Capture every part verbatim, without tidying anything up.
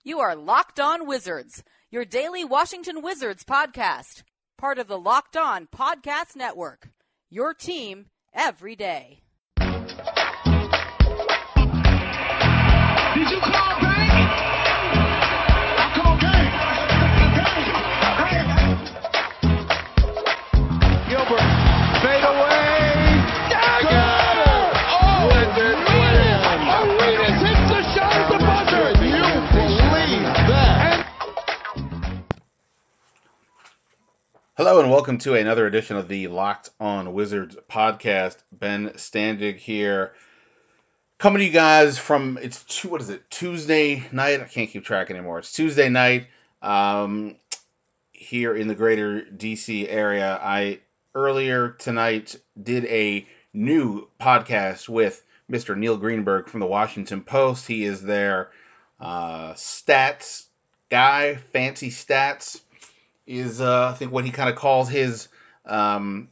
You are Locked On Wizards, your daily Washington Wizards podcast, part of the Locked On Podcast Network, your team every day. Did you call bank? I call game. Gilbert, fade away. Dagger! Oh, Wizards win! Arenas hits the shot at the buzzer. You believe that? Hello and welcome to another edition of the Locked On Wizards podcast. Ben Standig here, coming to you guys from, it's two, what is it, Tuesday night? I can't keep track anymore. It's Tuesday night um, here in the greater D C area. I, earlier tonight, did a new podcast with Mister Neil Greenberg from the Washington Post. He is their uh, stats guy, fancy stats is, uh, I think, what he kind of calls his, um,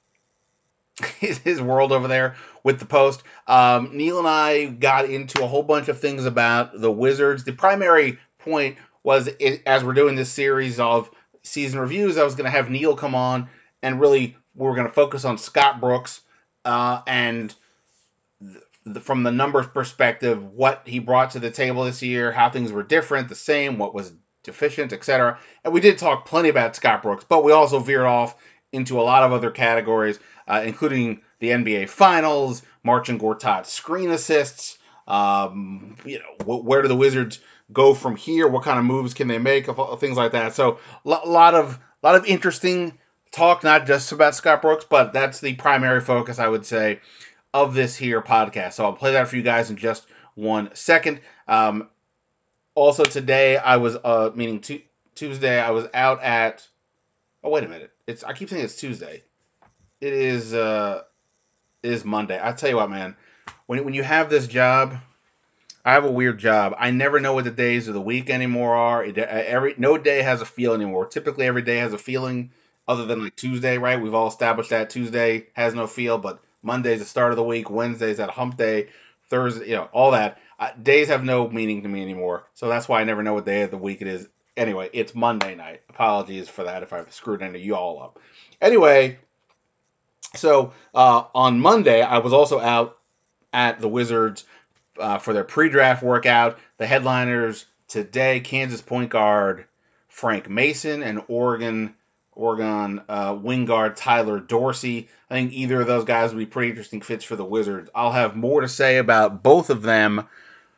his his world over there with the Post. Um, Neil and I got into a whole bunch of things about the Wizards. The primary point was, it, as we're doing this series of season reviews, I was going to have Neil come on, and really we were going to focus on Scott Brooks uh, and th- the, from the numbers perspective, what he brought to the table this year, how things were different, the same, what was deficient, et cetera. And we did talk plenty about Scott Brooks, but we also veered off into a lot of other categories, uh, including the N B A Finals, Marcin Gortat's screen assists, um, you know, wh- where do the Wizards go from here? What kind of moves can they make? Things like that. So a lo- lot of lot of interesting talk, not just about Scott Brooks, but that's the primary focus, I would say, of this here podcast. So I'll play that for you guys in just one second. Um, Also today, I was, uh, meaning t- Tuesday, I was out at, oh, wait a minute. It's, I keep saying it's Tuesday. It is, uh, it is Monday. I tell you what, man, when, when you have this job, I have a weird job. I never know what the days of the week anymore are. It, every, no day has a feel anymore. Typically every day has a feeling other than like Tuesday, right? We've all established that Tuesday has no feel, but Monday's the start of the week. Wednesday's that hump day. Thursday, you know, all that. Uh, days have no meaning to me anymore, so that's why I never know what day of the week it is. Anyway, it's Monday night. Apologies for that if I've screwed any of you all up. Anyway, so uh, on Monday, I was also out at the Wizards uh, for their pre-draft workout. The headliners today, Kansas point guard Frank Mason and Oregon Oregon uh, wing guard Tyler Dorsey. I think either of those guys would be pretty interesting fits for the Wizards. I'll have more to say about both of them,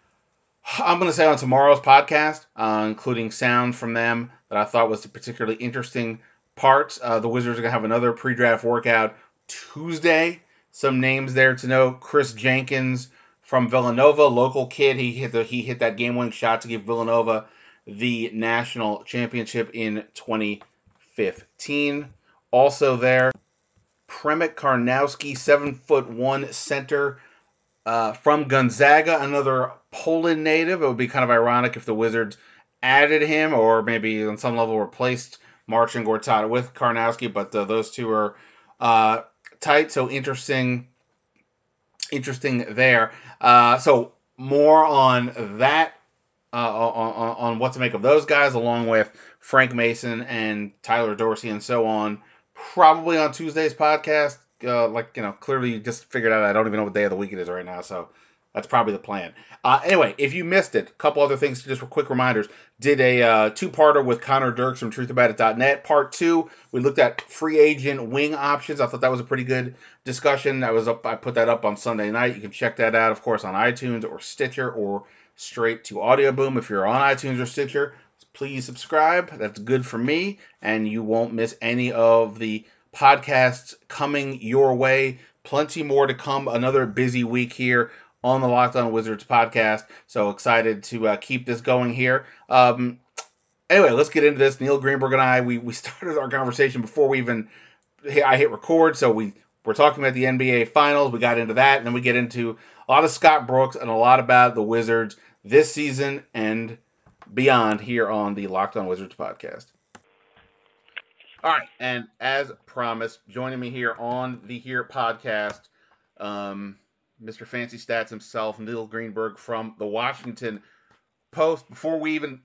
I'm going to say, on tomorrow's podcast, uh, including sound from them that I thought was the particularly interesting part. Uh, the Wizards are going to have another pre-draft workout Tuesday. Some names there to know. Chris Jenkins from Villanova, local kid. He hit the, he hit that game-winning shot to give Villanova the national championship in twenty fifteen. Also there, Premek Karnowski, seven foot one center uh, from Gonzaga, another Poland native. It would be kind of ironic if the Wizards added him, or maybe on some level replaced Marcin Gortat with Karnowski, but uh, those two are uh, tight, so interesting, interesting there. Uh, so more on that. Uh, on, on what to make of those guys, along with Frank Mason and Tyler Dorsey and so on, probably on Tuesday's podcast. Uh, like, you know, clearly you just figured out I don't even know what day of the week it is right now, so that's probably the plan. Uh, anyway, if you missed it, a couple other things, just for quick reminders. Did a uh, two-parter with Connor Dirks from truth about it dot net. Part two, we looked at free agent wing options. I thought that was a pretty good discussion. That was up. I put that up on Sunday night. You can check that out, of course, on iTunes or Stitcher or straight to Audio Boom. If you're on iTunes or Stitcher, please subscribe. That's good for me, and you won't miss any of the podcasts coming your way. Plenty more to come. Another busy week here on the Locked On Wizards podcast. So excited to uh, keep this going here. Um, anyway, let's get into this. Neil Greenberg and I, we, we started our conversation before we even I hit record. So we we're talking about the N B A Finals. We got into that, and then we get into a lot of Scott Brooks and a lot about the Wizards this season and beyond here on the Locked On Wizards podcast. All right, and as promised, joining me here on the Here podcast, um, Mister Fancy Stats himself, Neil Greenberg from the Washington Post. Before we even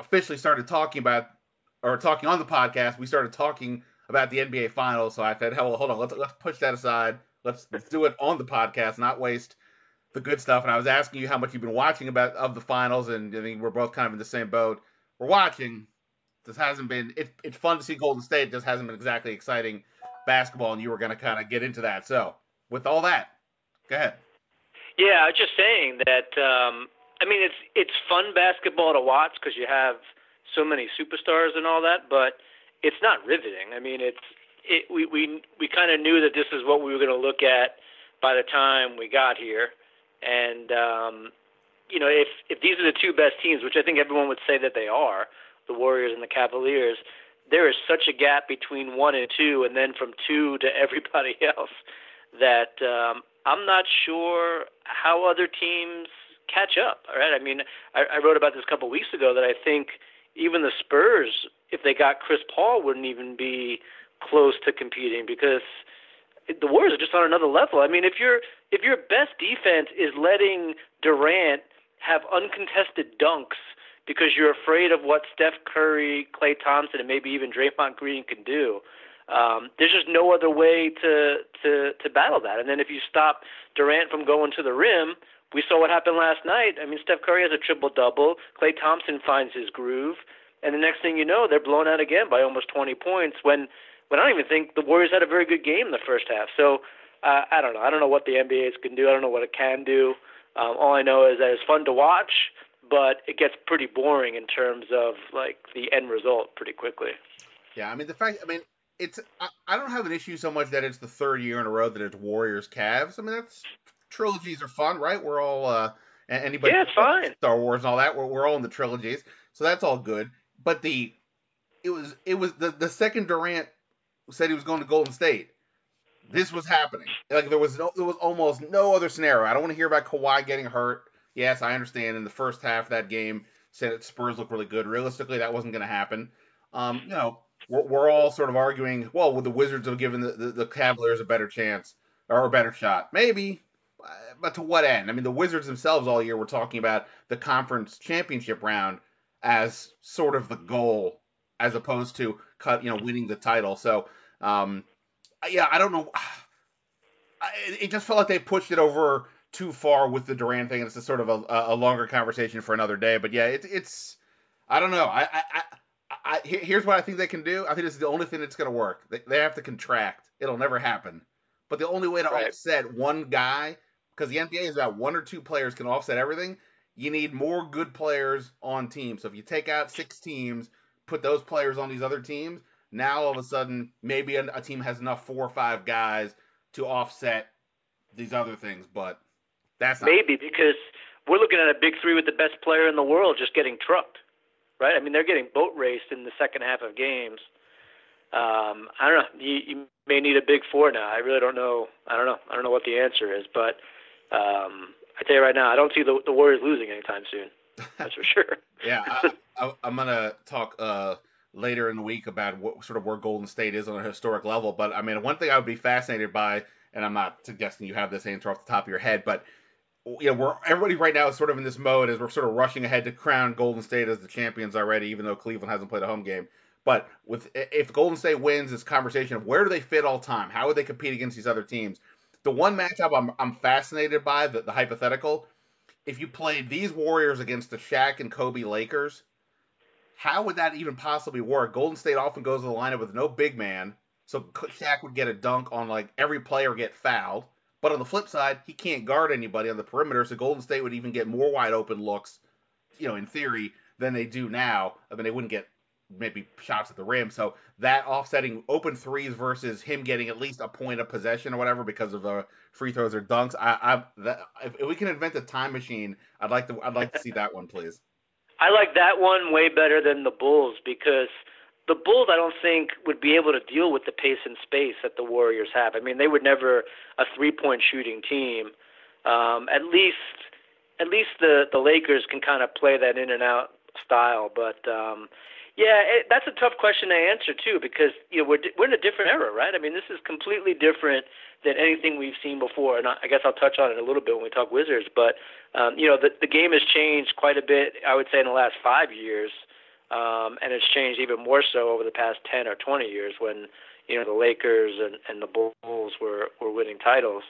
officially started talking about, or talking on the podcast, we started talking about the N B A Finals. So I said, hell, hold on, let's let's push that aside. Let's let's do it on the podcast, not waste the good stuff. And I was asking you how much you've been watching about of the finals, and I mean we're both kind of in the same boat. We're watching. This hasn't been. It, it's fun to see Golden State. It just hasn't been exactly exciting basketball, and you were going to kind of get into that. So with all that, go ahead. Yeah, I was just saying that. Um, I mean, it's it's fun basketball to watch because you have so many superstars and all that, but it's not riveting. I mean, it's it, we we we kind of knew that this is what we were going to look at by the time we got here, and um, you know, if if these are the two best teams, which I think everyone would say that they are, the Warriors and the Cavaliers, there is such a gap between one and two, and then from two to everybody else, that um, I'm not sure how other teams catch up. All right, I mean, I, I wrote about this a couple of weeks ago that I think even the Spurs, if they got Chris Paul, wouldn't even be close to competing because the Warriors are just on another level. I mean, if your if your best defense is letting Durant have uncontested dunks because you're afraid of what Steph Curry, Klay Thompson, and maybe even Draymond Green can do, um, there's just no other way to, to to battle that. And then if you stop Durant from going to the rim, we saw what happened last night. I mean, Steph Curry has a triple-double. Klay Thompson finds his groove. And the next thing you know, they're blown out again by almost twenty points when, when I don't even think the Warriors had a very good game in the first half. So uh, I don't know. I don't know what the N B A can do. I don't know what it can do. Um, all I know is that it's fun to watch, but it gets pretty boring in terms of, like, the end result pretty quickly. Yeah, I mean, the fact, I mean, it's, I, I don't have an issue so much that it's the third year in a row that it's Warriors-Cavs. I mean, that's, trilogies are fun, right? We're all, uh, anybody, yeah, it's fine. Star Wars and all that, we're, we're all in the trilogies, so that's all good. But the, it was, it was, the, the second Durant said he was going to Golden State, this was happening. Like, there was no, there was almost no other scenario. I don't want to hear about Kawhi getting hurt. Yes, I understand. In the first half of that game, said that Spurs looked really good. Realistically, that wasn't going to happen. Um, you know, we're, we're all sort of arguing, well, would the Wizards have given the, the, the Cavaliers a better chance or a better shot? Maybe, but to what end? I mean, the Wizards themselves all year were talking about the conference championship round as sort of the goal, as opposed to cut, you know, winning the title. So, um, yeah, I don't know. It just felt like they pushed it over too far with the Durant thing, and it's a sort of a, a longer conversation for another day. But yeah, it, it's I don't know. I, I, I, I here's what I think they can do. I think this is the only thing that's going to work. They, they have to contract. It'll never happen. But the only way to right. offset one guy, because the N B A is about one or two players can offset everything. You need more good players on teams. So if you take out six teams, put those players on these other teams, now all of a sudden maybe a, a team has enough four or five guys to offset these other things. But that's not maybe because we're looking at a big three with the best player in the world just getting trucked, right? I mean, they're getting boat raced in the second half of games. Um, I don't know. You, you may need a big four now. I really don't know. I don't know. I don't know what the answer is, but um, I tell you right now, I don't see the, the Warriors losing anytime soon. That's for sure. yeah, I, I, I'm gonna talk uh, later in the week about what sort of where Golden State is on a historic level. But I mean, one thing I would be fascinated by, and I'm not suggesting you have this answer off the top of your head, but you know, we're everybody right now is sort of in this mode as we're sort of rushing ahead to crown Golden State as the champions already, even though Cleveland hasn't played a home game. But with if Golden State wins, this conversation of where do they fit all time? How would they compete against these other teams? The one matchup I'm I'm fascinated by, the, the hypothetical, if you played these Warriors against the Shaq and Kobe Lakers, how would that even possibly work? Golden State often goes to the lineup with no big man, so Shaq would get a dunk on like every player get fouled. But on the flip side, he can't guard anybody on the perimeter, so Golden State would even get more wide open looks, you know, in theory, than they do now. I mean, they wouldn't get maybe shots at the rim. So that offsetting open threes versus him getting at least a point of possession or whatever because of uh, free throws or dunks. I, I that, if, if we can invent a time machine, I'd like to. I'd like to see that one, please. I like that one way better than the Bulls because the Bulls, I don't think, would be able to deal with the pace and space that the Warriors have. I mean, they were never a three-point shooting team. Um, at least, at least the, the Lakers can kind of play that in and out style. But um, yeah, it, that's a tough question to answer too because you know we're we're in a different era, right? I mean, this is completely different than anything we've seen before. And I guess I'll touch on it a little bit when we talk Wizards. But um, you know, the the game has changed quite a bit. I would say in the last five years. Um, and it's changed even more so over the past ten or twenty years when, you know, the Lakers and, and the Bulls were, were winning titles.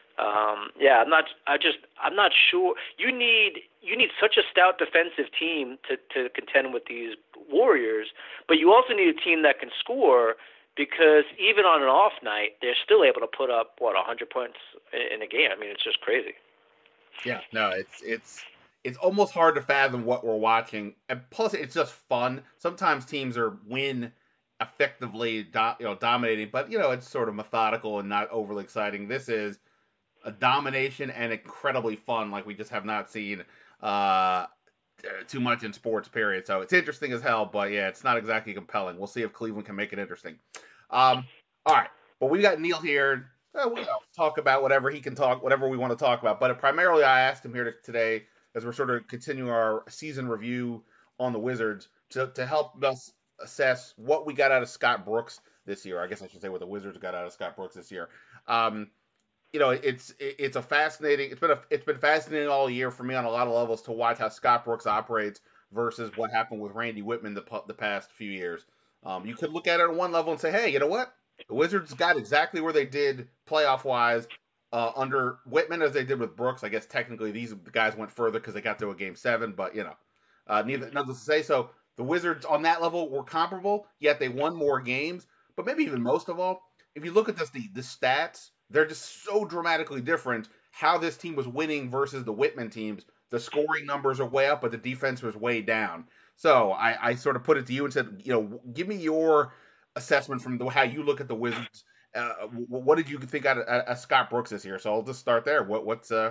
Um, yeah, I'm not. I just. I'm not sure. You need. You need such a stout defensive team to, to contend with these Warriors, but you also need a team that can score because even on an off night, they're still able to put up what one hundred points in a game. I mean, it's just crazy. Yeah. No, it's it's it's almost hard to fathom what we're watching, and plus, it's just fun. Sometimes teams are win effectively, do, you know, dominating, but you know, it's sort of methodical and not overly exciting. This is a domination and incredibly fun, like we just have not seen uh, too much in sports, period. So it's interesting as hell, but yeah, it's not exactly compelling. We'll see if Cleveland can make it interesting. Um, all right, but we got Neil here. Uh, we'll talk about whatever he can talk, whatever we want to talk about. But primarily, I asked him here to, today, as we're sort of continuing our season review on the Wizards, to, to help us assess what we got out of Scott Brooks this year. I guess I should say what the Wizards got out of Scott Brooks this year. Um, You know, it's it's a fascinating. It's been a it's been fascinating all year for me on a lot of levels to watch how Scott Brooks operates versus what happened with Randy Whitman the the past few years. Um, you could look at it on one level and say, hey, you know what? The Wizards got exactly where they did playoff wise uh, under Whitman as they did with Brooks. I guess technically these guys went further because they got to a game seven, but you know, uh, neither needless to say. So the Wizards on that level were comparable, yet they won more games. But maybe even most of all, if you look at this the the stats. They're just so dramatically different how this team was winning versus the Whitman teams. The scoring numbers are way up, but the defense was way down. So I, I sort of put it to you and said, you know, give me your assessment from the, how you look at the Wizards. Uh, what did you think out of, out of Scott Brooks this year? So I'll just start there. What what's uh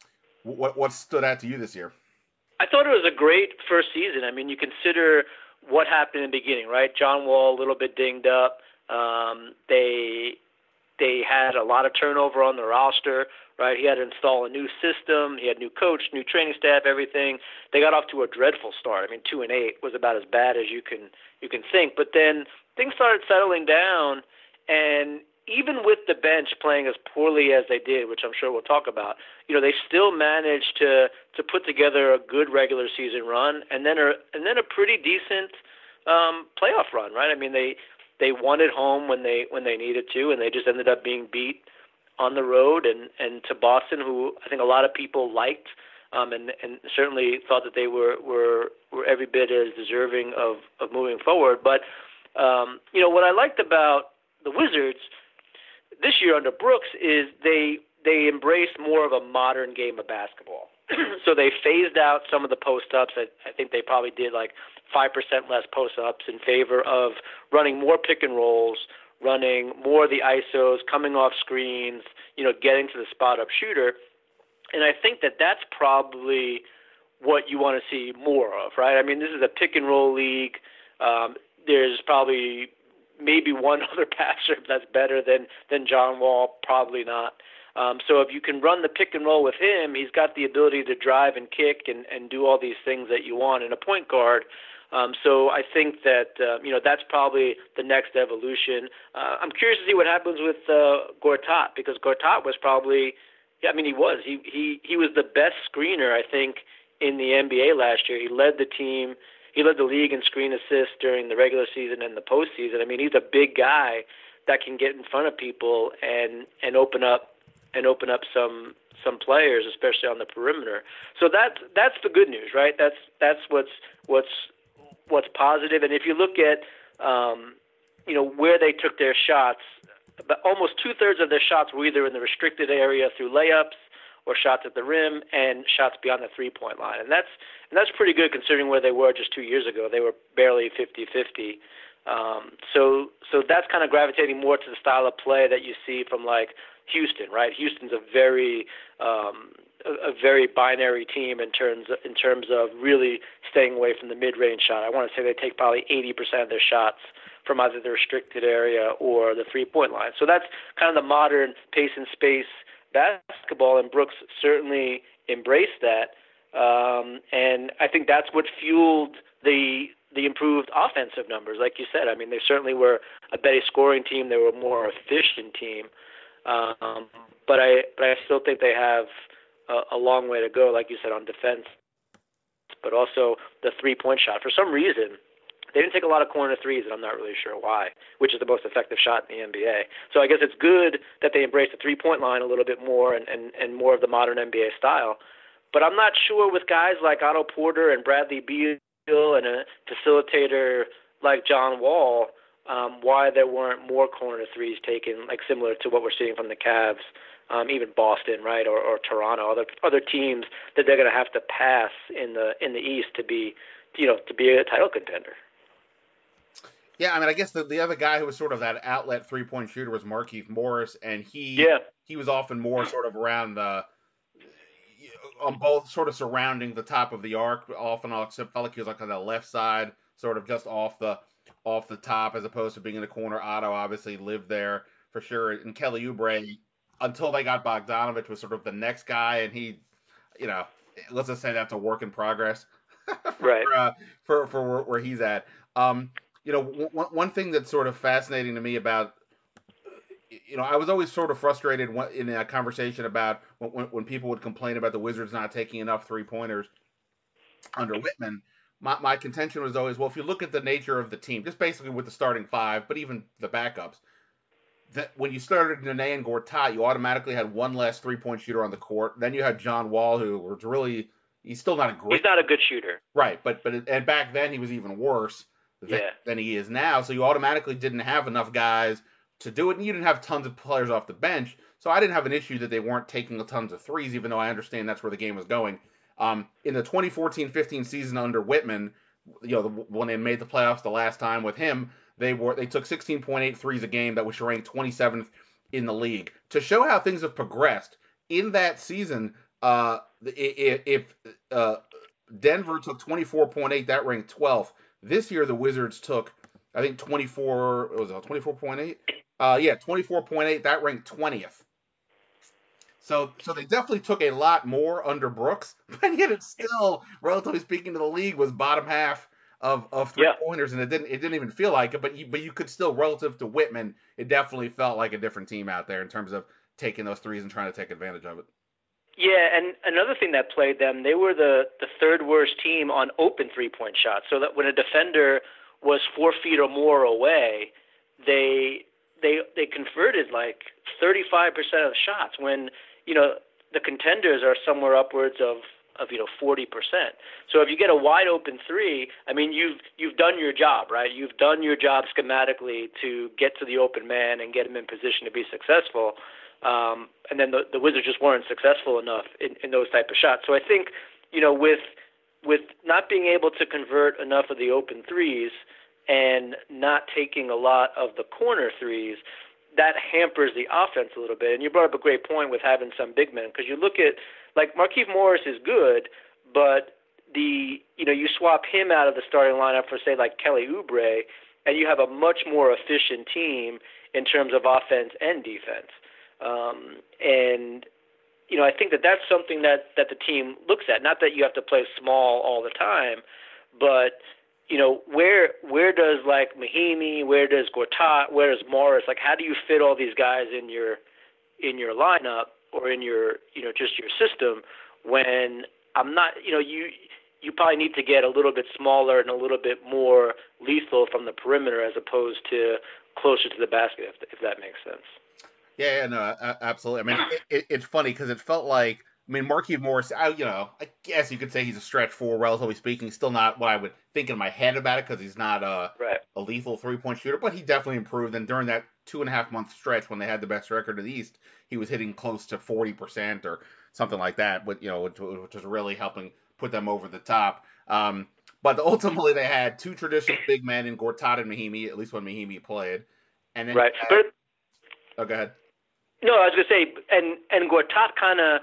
what what stood out to you this year? I thought it was a great first season. I mean, you consider what happened in the beginning, right? John Wall a little bit dinged up. Um, they They had a lot of turnover on the roster, right? He had to install a new system. He had new coach, new training staff, everything. They got off to a dreadful start. I mean, two and eight was about as bad as you can you can think. But then things started settling down, and even with the bench playing as poorly as they did, which I'm sure we'll talk about, you know, they still managed to to put together a good regular season run, and then a and then a pretty decent um, playoff run, right? I mean, they. They won at home when they when they needed to, and they just ended up being beat on the road and, and to Boston, who I think a lot of people liked, um, and, and certainly thought that they were, were, were every bit as deserving of, of moving forward. But um, you know what I liked about the Wizards this year under Brooks is they they embraced more of a modern game of basketball. So they phased out some of the post-ups. I, I think they probably did like five percent less post-ups in favor of running more pick and rolls, running more of the I S Os, coming off screens, you know, getting to the spot-up shooter. And I think that that's probably what you want to see more of, right? I mean, this is a pick-and-roll league. Um, there's probably maybe one other passer that's better than, than John Wall, probably not. Um, so if you can run the pick and roll with him, he's got the ability to drive and kick and, and do all these things that you want in a point guard. Um, so I think that, uh, you know, that's probably the next evolution. Uh, I'm curious to see what happens with uh, Gortat, because Gortat was probably, yeah, I mean, he was. He, he, he was the best screener, I think, in the N B A last year. He led the team. He led the league in screen assists during the regular season and the postseason. I mean, he's a big guy that can get in front of people and, and open up and open up some some players, especially on the perimeter. So that's that's the good news, right? That's that's what's what's what's positive. And if you look at um, you know where they took their shots, but almost two thirds of their shots were either in the restricted area through layups or shots at the rim and shots beyond the three point line. And that's and that's pretty good considering where they were just two years ago. They were barely fifty-fifty. Um, so so that's kind of gravitating more to the style of play that you see from like Houston, right? Houston's a very um, a, a very binary team in terms of, in terms of really staying away from the mid-range shot. I want to say they take probably eighty percent of their shots from either the restricted area or the three-point line. So that's kind of the modern pace and space basketball, and Brooks certainly embraced that. Um, and I think that's what fueled the the improved offensive numbers, like you said. I mean, they certainly were a better scoring team. They were a more efficient team. Um, but I but I still think they have a, a long way to go, like you said, on defense, but also the three-point shot. For some reason, They didn't take a lot of corner threes, and I'm not really sure why, which is the most effective shot in the N B A. So I guess it's good that they embrace the three-point line a little bit more and, and, and more of the modern N B A style. But I'm not sure with guys like Otto Porter and Bradley Beal and a facilitator like John Wall, um, why there weren't more corner threes taken, like similar to what we're seeing from the Cavs, um, even Boston, right, or, or Toronto, other other teams that they're going to have to pass in the in the East to be, you know, to be a title contender. Yeah, I mean, I guess the, the other guy who was sort of that outlet three-point shooter was Markieff Morris, and he yeah. he was often more sort of around the on both sort of surrounding the top of the arc. Often, except felt like he was like on the left side, sort of just off the off the top, as opposed to being in the corner. Otto obviously lived there for sure, and Kelly Oubre, until they got Bogdanovich, was sort of the next guy, and he, you know, let's just say that's a work in progress, for, right? Uh, for for where, where he's at. Um, you know, one one thing that's sort of fascinating to me about, you know, I was always sort of frustrated in a conversation about when, when people would complain about the Wizards not taking enough three-pointers under Whitman. My, my contention was always, well, if you look at the nature of the team, just basically with the starting five, but even the backups, that when you started Nene and Gortat, you automatically had one less three-point shooter on the court. Then you had John Wall, who was really, he's still not a great. He's not a good shooter. Right, but but and back then he was even worse than, yeah. than he is now. So you automatically didn't have enough guys to do it, and you didn't have tons of players off the bench, so I didn't have an issue that they weren't taking tons of threes, even though I understand that's where the game was going. Um, in the twenty fourteen fifteen season under Whitman, you know, the, when they made the playoffs the last time with him, they were they took sixteen point eight threes a game, that was ranked twenty-seventh in the league. To show how things have progressed, in that season, uh, if, if uh, Denver took twenty-four point eight, that ranked twelfth. This year, the Wizards took, I think, twenty-four, was it twenty-four point eight? Uh, yeah, twenty-four point eight, that ranked twentieth. So so they definitely took a lot more under Brooks, but yet it's still, relatively speaking to the league, was bottom half of, of three-pointers, yeah. and it didn't it didn't even feel like it, but you, but you could still, relative to Whitman, it definitely felt like a different team out there in terms of taking those threes and trying to take advantage of it. Yeah, and another thing that played them, they were the, the third worst team on open three-point shots, so that when a defender was four feet or more away, they they they converted like thirty-five percent of the shots, when, you know, the contenders are somewhere upwards of, of you know, forty percent. So if you get a wide open three, I mean, you've you've done your job, right? You've done your job schematically to get to the open man and get him in position to be successful. Um, and then the, the Wizards just weren't successful enough in, in those type of shots. So I think, you know, with with not being able to convert enough of the open threes and not taking a lot of the corner threes, that hampers the offense a little bit. And you brought up a great point with having some big men, because you look at, like, Markieff Morris is good, but the, you know, you swap him out of the starting lineup for, say, like Kelly Oubre, and you have a much more efficient team in terms of offense and defense. Um, and, you know, I think that that's something that, that the team looks at. Not that you have to play small all the time, but, you know, where where does, like, Mahinmi, where does Gortat, where does Morris, like, how do you fit all these guys in your in your lineup or in your, you know, just your system, when I'm not, you know, you you probably need to get a little bit smaller and a little bit more lethal from the perimeter as opposed to closer to the basket, if, if that makes sense. Yeah, yeah, no, absolutely. I mean, it, it, it's funny because it felt like, I mean, Markieff Morris, I, you know, I guess you could say he's a stretch four, relatively speaking. Still not what I would think in my head about it, because he's not a, right. a lethal three-point shooter, but he definitely improved. And during that two and a half month stretch when they had the best record in the East, he was hitting close to forty percent or something like that, but, you know, which, which was really helping put them over the top. Um, but ultimately, they had two traditional big men in Gortat and Mahinmi, at least when Mahinmi played. And then right. Had, but, oh, go ahead. No, I was going to say, and, and Gortat kind of,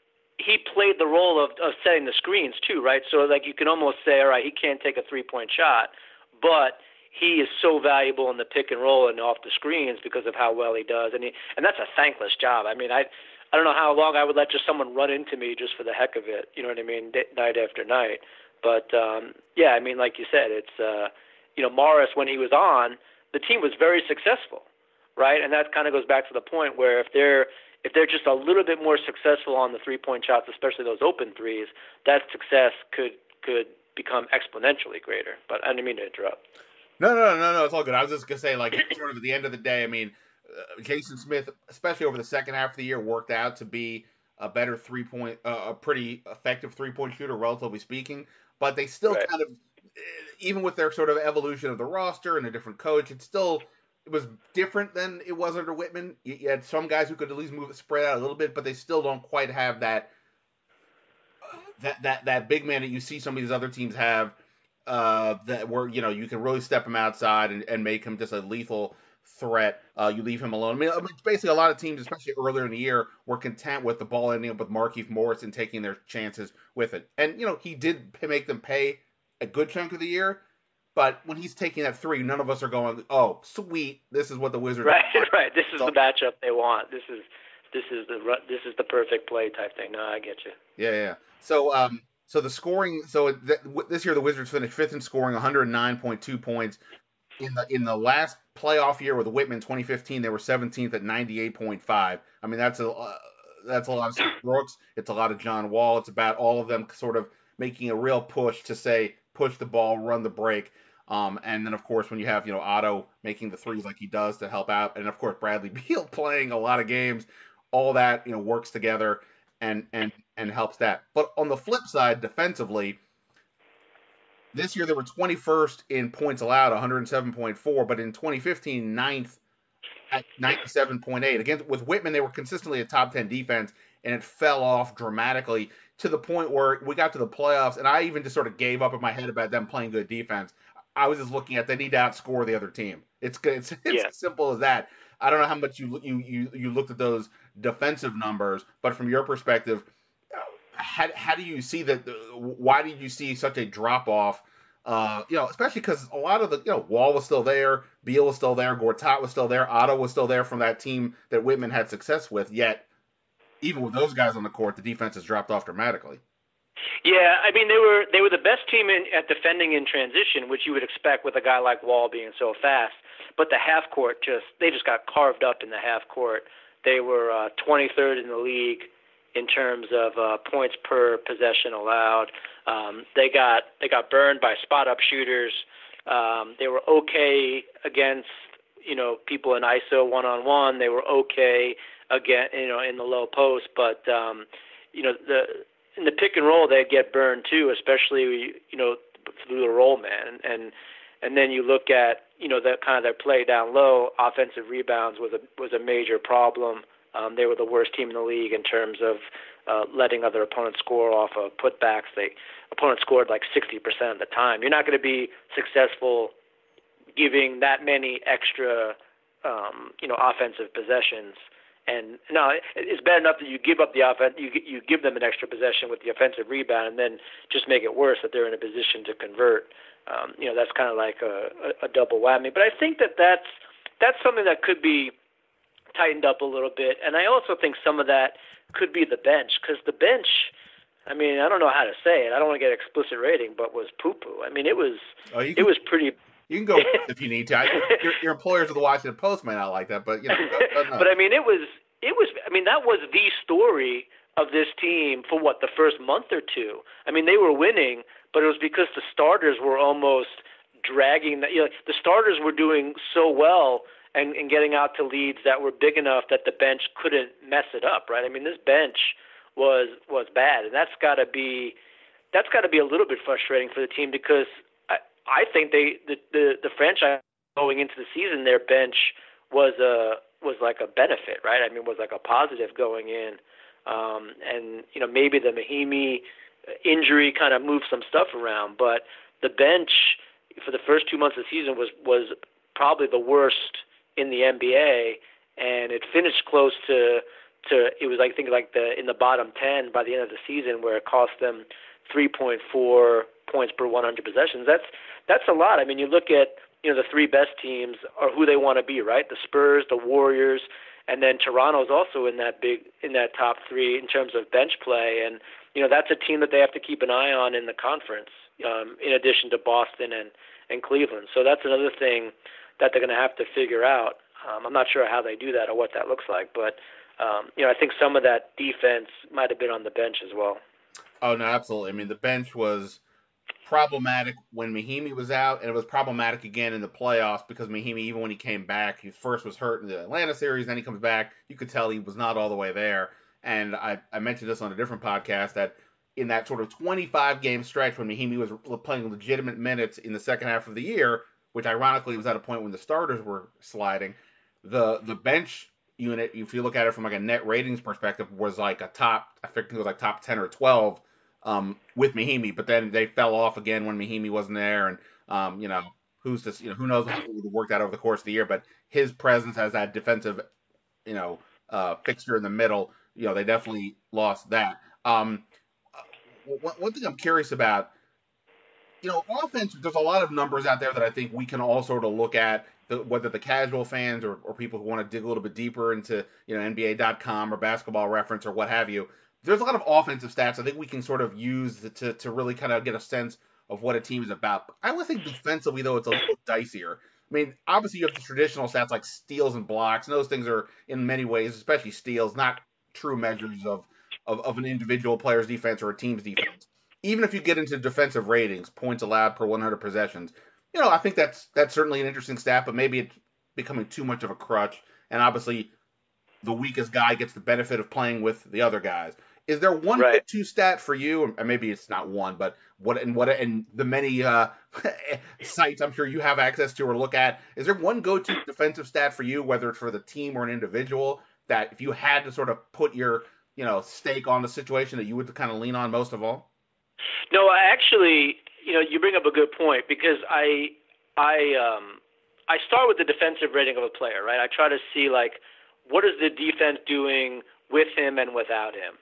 he played the role of, of setting the screens too, right? So, like, you can almost say, all right, he can't take a three-point shot, but he is so valuable in the pick and roll and off the screens because of how well he does. And he, and that's a thankless job. I mean, I I don't know how long I would let just someone run into me just for the heck of it, you know what I mean, day, night after night. But, um, yeah, I mean, like you said, it's, uh, you know, Morris, when he was on, the team was very successful, right? And that kind of goes back to the point where if they're if they're just a little bit more successful on the three-point shots, especially those open threes, that success could could become exponentially greater. But I didn't mean to interrupt. No, no, no, no, it's all good. I was just gonna say, like, sort of at the end of the day, I mean, uh, Jason Smith, especially over the second half of the year, worked out to be a better three point, uh, a pretty effective three point shooter, relatively speaking. But they still Right. kind of, even with their sort of evolution of the roster and a different coach, it still it was different than it was under Whitman. You, you had some guys who could at least move it spread out a little bit, but they still don't quite have that that that that big man that you see some of these other teams have. Uh, that where you know you can really step him outside and, and make him just a lethal threat. Uh, you leave him alone. I mean, I mean, basically a lot of teams, especially earlier in the year, were content with the ball ending up with Markieff Morris and taking their chances with it. And you know he did make them pay a good chunk of the year. But when he's taking that three, none of us are going, "Oh, sweet, this is what the Wizards." Right, want. right. This is So, the matchup they want. This is this is the ru- this is the perfect play type thing. No, I get you. Yeah, yeah. So, um, so the scoring. So th- this year the Wizards finished fifth in scoring, one hundred nine point two points. In the in the last playoff year with Whitman, twenty fifteen, they were seventeenth at ninety-eight point five. I mean, that's a uh, that's a lot of Steve Brooks. It's a lot of John Wall. It's about all of them sort of making a real push to say push the ball, run the break. Um, and then of course when you have you know Otto making the threes like he does to help out, and of course Bradley Beal playing a lot of games, all that you know works together and and and helps that. But on the flip side, defensively, this year they were twenty-first in points allowed, one hundred seven point four, but in twenty fifteen, ninth at ninety-seven point eight. Again, with Whitman, they were consistently a top ten defense, and it fell off dramatically to the point where we got to the playoffs, and I even just sort of gave up in my head about them playing good defense. I was just looking at they need to outscore the other team. It's it's, it's Yeah. as simple as that. I don't know how much you you you you looked at those defensive numbers, but from your perspective, how, how do you see that? Why did you see such a drop off? Uh, you know, especially because a lot of the you know Wall was still there, Beal was still there, Gortat was still there, Otto was still there from that team that Whitman had success with. Yet, even with those guys on the court, the defense has dropped off dramatically. Yeah, I mean they were they were the best team in, at defending in transition, which you would expect with a guy like Wall being so fast. But the half court just they just got carved up in the half court. They were uh, twenty-third in the league in terms of uh, points per possession allowed. Um, they got they got burned by spot up shooters. Um, they were okay against you know people in I S O one on one. They were okay again you know in the low post, but um, you know the in the pick and roll they'd get burned too, especially you know through the roll man. And and then you look at you know that kind of their play down low. Offensive rebounds was a was a major problem. Um, they were the worst team in the league in terms of uh, letting other opponents score off of putbacks. They opponents scored like sixty percent of the time. You're not going to be successful giving that many extra um, you know offensive possessions. And no, it's bad enough that you give up the offense, you you give them an extra possession with the offensive rebound, and then just make it worse that they're in a position to convert. Um, you know, that's kind of like a, a, a double whammy. But I think that that's that's something that could be tightened up a little bit, and I also think some of that could be the bench, because the bench, I mean, I don't know how to say it. I don't want to get explicit rating, but was poo-poo. I mean, it was Oh, you it can, was pretty. you can go if you need to. I, your, your employers of the Washington Post may not like that, but you know. Go, go, no. But I mean, it was it was. I mean, that was the story of this team for what the first month or two. I mean, they were winning, but it was because the starters were almost dragging. The, you know, the starters were doing so well and, and getting out to leads that were big enough that the bench couldn't mess it up. Right? I mean, this bench was was bad, and that's got to be that's got to be a little bit frustrating for the team, because I I think they the, the the franchise going into the season, their bench was a was like a benefit, right? I mean, was like a positive going in, um, and you know maybe the Mahimi injury kind of moved some stuff around, but the bench for the first two months of the season was was probably the worst in the N B A, and it finished close to to it was I think like the in the bottom ten by the end of the season, where it cost them three point four points per one hundred possessions. That's that's a lot. I mean, you look at you know the three best teams are who they want to be, right? The Spurs, the Warriors, and then Toronto's also in that big in that top three in terms of bench play. And you know that's a team that they have to keep an eye on in the conference, um, in addition to Boston and and Cleveland. So that's another thing that they're going to have to figure out. Um, I'm not sure how they do that or what that looks like, but um, you know I think some of that defense might have been on the bench as well. Oh no, absolutely. I mean, the bench was problematic when Mahinmi was out, and it was problematic again in the playoffs because Mahinmi, even when he came back, he first was hurt in the Atlanta series, then he comes back. You could tell he was not all the way there. And I, I mentioned this on a different podcast that in that sort of twenty-five game stretch when Mahinmi was playing legitimate minutes in the second half of the year, which ironically was at a point when the starters were sliding, the the bench unit, if you look at it from like a net ratings perspective, was like a top, I think it was like top ten or twelve um, with Mahinmi, but then they fell off again when Mahinmi wasn't there, and um, you know, who's this, you know, who knows how it would have worked out over the course of the year, but his presence as that defensive, you know, uh, fixture in the middle, you know, they definitely lost that. Um, one, one thing I'm curious about, you know, offense, there's a lot of numbers out there that I think we can all sort of look at, the, whether the casual fans or, or people who want to dig a little bit deeper into, you know, N B A dot com or Basketball Reference or what have you. There's a lot of offensive stats I think we can sort of use to, to really kind of get a sense of what a team is about. I would think defensively, though, it's a little dicier. I mean, obviously you have the traditional stats like steals and blocks, and those things are, in many ways, especially steals, not true measures of, of, of an individual player's defense or a team's defense. Even if you get into defensive ratings, points allowed per one hundred possessions, you know, I think that's that's certainly an interesting stat, but maybe it's becoming too much of a crutch. And obviously, the weakest guy gets the benefit of playing with the other guys. Is there one right. go-to stat for you? And maybe it's not one, but what and what and the many uh, sites I'm sure you have access to or look at. Is there one go-to defensive stat for you, whether it's for the team or an individual, that if you had to sort of put your, you know, stake on the situation that you would kind of lean on most of all? No, I actually, you know, you bring up a good point because I, I, um, I start with the defensive rating of a player, right? I try to see like what is the defense doing with him and without him,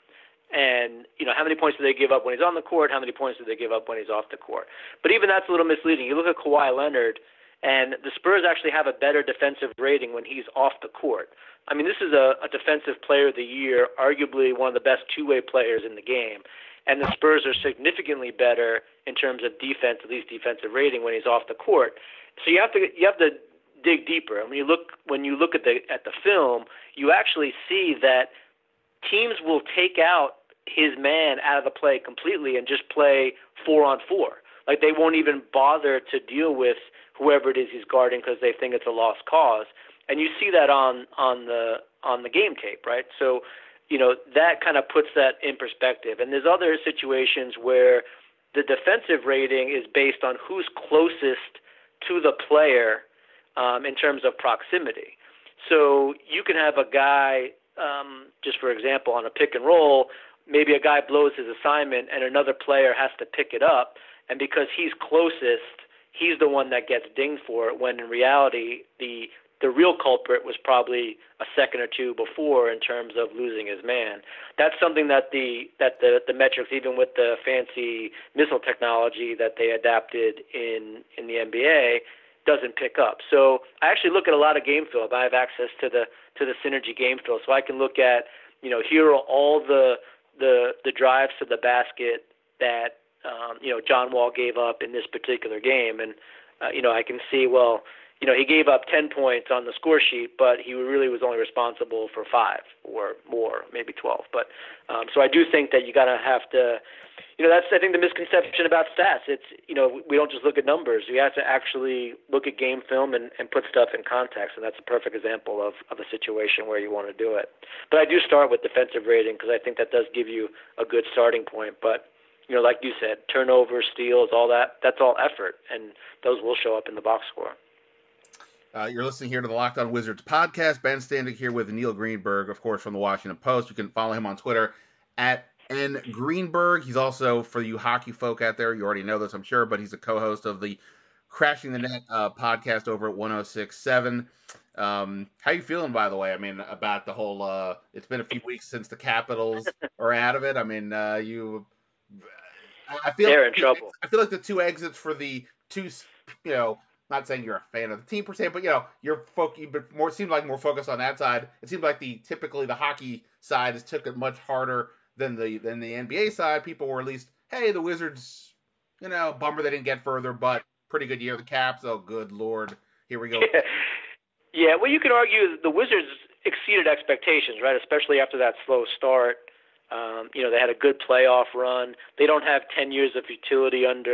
and you know how many points do they give up when he's on the court? How many points do they give up when he's off the court? But even that's a little misleading. You look at Kawhi Leonard, and the Spurs actually have a better defensive rating when he's off the court. I mean, this is a, a defensive player of the year, arguably one of the best two-way players in the game. And the Spurs are significantly better in terms of defense, at least defensive rating, when he's off the court. So you have to you have to dig deeper. And when you look when you look at the at the film, you actually see that teams will take out his man out of the play completely and just play four on four. Like they won't even bother to deal with whoever it is he's guarding because they think it's a lost cause. And you see that on on the on the game tape, right? So you know, that kind of puts that in perspective. And there's other situations where the defensive rating is based on who's closest to the player um, in terms of proximity. So you can have a guy, um, just for example, on a pick and roll, maybe a guy blows his assignment and another player has to pick it up. And because he's closest, he's the one that gets dinged for it, when in reality, the The real culprit was probably a second or two before in terms of losing his man. That's something that the that the, the metrics, even with the fancy missile technology that they adapted in, in the N B A, doesn't pick up. So I actually look at a lot of game film. I have access to the to the Synergy game film, so I can look at, you know, here are all the the the drives to the basket that um, you know John Wall gave up in this particular game, and uh, you know I can see, well, you know, he gave up ten points on the score sheet, but he really was only responsible for five or more, maybe twelve. But um, so I do think that you gotta have to, you know, that's I think the misconception about stats. It's, you know, we don't just look at numbers. We have to actually look at game film and, and put stuff in context, and that's a perfect example of, of a situation where you want to do it. But I do start with defensive rating because I think that does give you a good starting point. But you know, like you said, turnovers, steals, all that, that's all effort, and those will show up in the box score. Uh, you're listening here to the Locked On Wizards podcast. Ben Standig here with Neil Greenberg, of course, from the Washington Post. You can follow him on Twitter at N Greenberg. He's also, for you hockey folk out there, you already know this, I'm sure, but he's a co-host of the Crashing the Net uh, podcast over at one oh six point seven. Um, how you feeling, by the way? I mean, about the whole, uh, it's been a few weeks since the Capitals are out of it. I mean, uh, you, I feel They're like, in trouble. I feel like the two exits for the two, you know, not saying you're a fan of the team per se, but you know, you're fo- but more seems like more focused on that side. It seems like the typically the hockey side has took it much harder than the than the N B A side. People were at least, hey, the Wizards, you know, bummer they didn't get further, but pretty good year. The Caps, oh good lord, here we go. Yeah, yeah, well, you could argue the Wizards exceeded expectations, right? Especially after that slow start. Um, you know, they had a good playoff run. They don't have ten years of futility under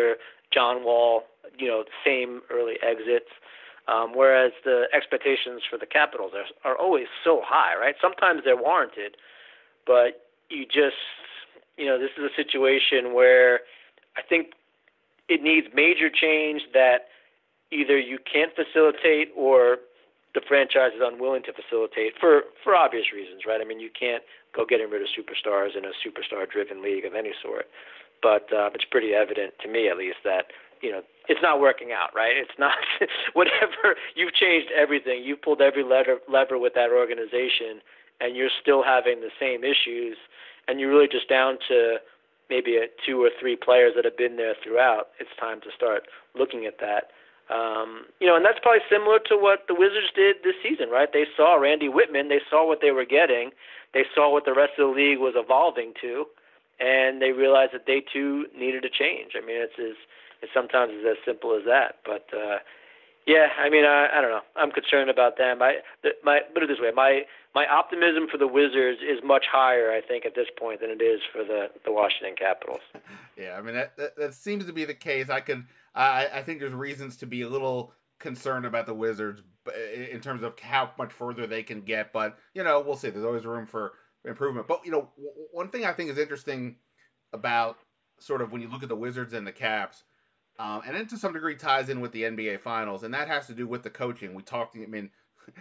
John Wall, you know, same early exits. Um, whereas the expectations for the Capitals are, are always so high, right? Sometimes they're warranted, but you just, you know, this is a situation where I think it needs major change that either you can't facilitate or the franchise is unwilling to facilitate for, for obvious reasons, right? I mean, you can't go getting rid of superstars in a superstar-driven league of any sort. But uh, it's pretty evident, to me at least, that, you know, it's not working out, right? It's not whatever. You've changed everything. You've pulled every lever, lever with that organization, and you're still having the same issues, and you're really just down to maybe a, two or three players that have been there throughout. It's time to start looking at that. Um, you know, and that's probably similar to what the Wizards did this season, right? They saw Randy Whitman. They saw what they were getting. They saw what the rest of the league was evolving to, and they realized that they, too, needed a change. I mean, it's as it's sometimes it's as simple as that. But, uh, yeah, I mean, I, I don't know. I'm concerned about them. I, the, my, put it this way, my my optimism for the Wizards is much higher, I think, at this point than it is for the, the Washington Capitals. Yeah, I mean, that, that, that seems to be the case. I can, I, I think there's reasons to be a little concerned about the Wizards in terms of how much further they can get. But, you know, we'll see. There's always room for improvement. But, you know, one thing I think is interesting about sort of when you look at the Wizards and the Caps, um, and it to some degree ties in with the N B A Finals, and that has to do with the coaching. We talked, I mean,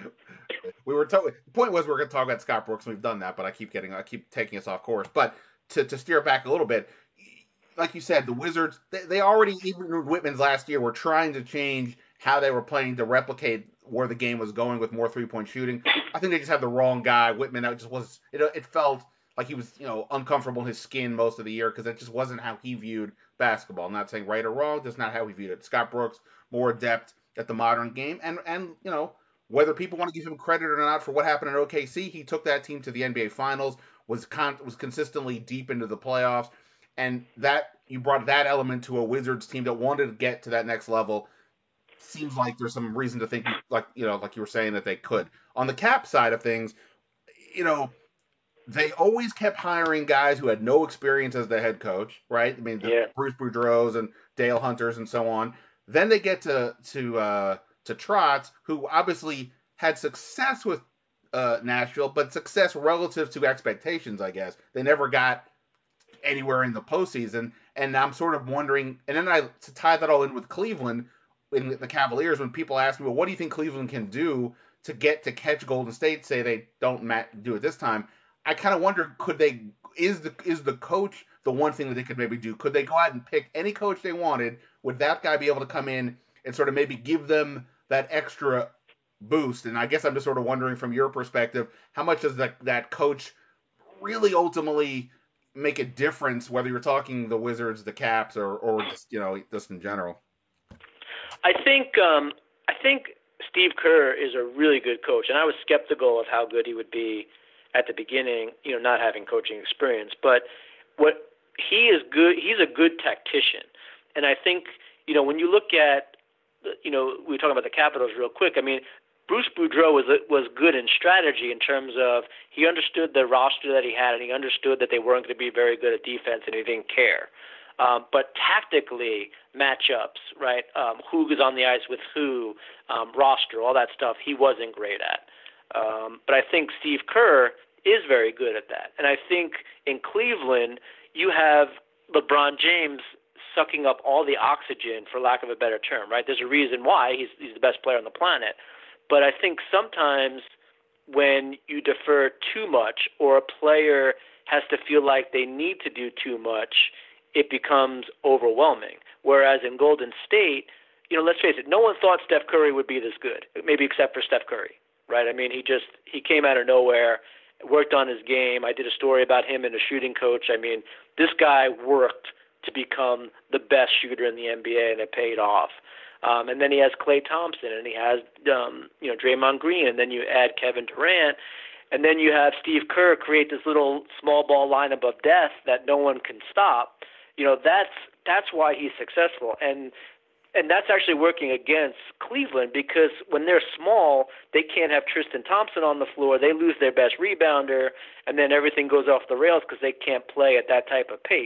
we were talking, the point was we we're going to talk about Scott Brooks, and we've done that, but I keep getting, I keep taking us off course. But to, to steer back a little bit, like you said, the Wizards, they, they already, even with Whitman's last year, were trying to change how they were playing to replicate where the game was going with more three-point shooting. I think they just had the wrong guy. Whitman, that just was, it, it felt like he was, you know, uncomfortable in his skin most of the year because that just wasn't how he viewed basketball. I'm not saying right or wrong, just not how he viewed it. Scott Brooks, more adept at the modern game. And, and you know, whether people want to give him credit or not for what happened in O K C, he took that team to the N B A Finals, was con- was consistently deep into the playoffs. And that you brought that element to a Wizards team that wanted to get to that next level. Seems like there's some reason to think, like you know, like you were saying, that they could. On the Cap side of things, you know, they always kept hiring guys who had no experience as the head coach, right? I mean, the yeah. Bruce Boudreau's and Dale Hunters and so on. Then they get to to uh, to Trotz, who obviously had success with uh, Nashville, but success relative to expectations, I guess. They never got anywhere in the postseason, and I'm sort of wondering. And then I to tie that all in with Cleveland in the Cavaliers. When people ask me, well, what do you think Cleveland can do to get to catch Golden State? Say they don't mat- do it this time. I kind of wonder, could they? Is the is the coach the one thing that they could maybe do? Could they go out and pick any coach they wanted? Would that guy be able to come in and sort of maybe give them that extra boost? And I guess I'm just sort of wondering from your perspective, how much does that that coach really ultimately make a difference, whether you're talking the Wizards, the Caps, or or just, you know, just in general? I think um, I think Steve Kerr is a really good coach, and I was skeptical of how good he would be at the beginning, you know, not having coaching experience. But what he is good, he's a good tactician, and I think, you know, when you look at, you know, we were talking about the Capitals real quick. I mean, Bruce Boudreau was was good in strategy in terms of he understood the roster that he had, and he understood that they weren't going to be very good at defense, and he didn't care. Um, but tactically, matchups, right, um, who is on the ice with who, um, roster, all that stuff, he wasn't great at. Um, but I think Steve Kerr is very good at that. And I think in Cleveland, you have LeBron James sucking up all the oxygen, for lack of a better term, right? There's a reason why he's, he's the best player on the planet. But I think sometimes when you defer too much or a player has to feel like they need to do too much, it becomes overwhelming. Whereas in Golden State, you know, let's face it, no one thought Steph Curry would be this good, maybe except for Steph Curry, right? I mean, he just, he came out of nowhere, worked on his game. I did a story about him and a shooting coach. I mean, this guy worked to become the best shooter in the N B A, and it paid off. Um, and then he has Klay Thompson, and he has, um, you know, Draymond Green, and then you add Kevin Durant, and then you have Steve Kerr create this little small ball lineup of death that no one can stop. You know, that's that's why he's successful. And and that's actually working against Cleveland, because when they're small, they can't have Tristan Thompson on the floor. They lose their best rebounder, and then everything goes off the rails because they can't play at that type of pace.